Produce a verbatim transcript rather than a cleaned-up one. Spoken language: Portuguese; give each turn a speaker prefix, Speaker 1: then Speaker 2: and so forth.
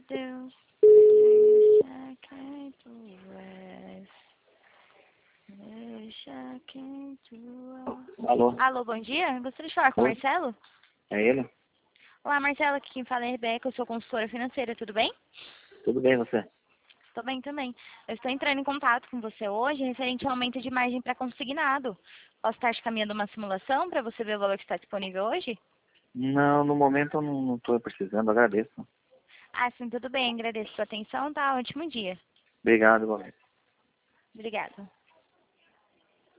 Speaker 1: Deus, deixa quem tu és. Deixa quem tu és.
Speaker 2: Alô?
Speaker 1: Alô, bom dia. Gostaria de falar com o
Speaker 2: Oi?
Speaker 1: Marcelo?
Speaker 2: É ele?
Speaker 1: Olá, Marcelo. Aqui quem fala é a Rebeca. Eu sou consultora financeira. Tudo bem?
Speaker 2: Tudo bem, você?
Speaker 1: Estou bem também. Eu estou entrando em contato com você hoje referente ao aumento de margem para consignado. Posso estar te caminhando uma simulação para você ver o valor que está disponível hoje?
Speaker 2: Não, no momento eu não estou precisando, agradeço.
Speaker 1: Ah, sim, tudo bem. Agradeço a sua atenção. Tá, ótimo dia.
Speaker 2: Obrigado, igualmente.
Speaker 1: Obrigada.